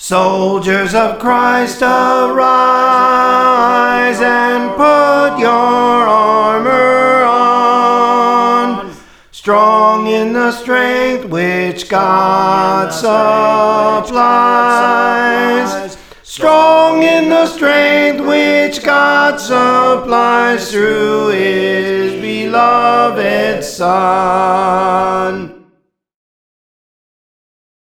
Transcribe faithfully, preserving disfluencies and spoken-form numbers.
Soldiers of Christ, arise and put your armor on, strong in the strength which God supplies, strong in the strength which God supplies through His beloved Son.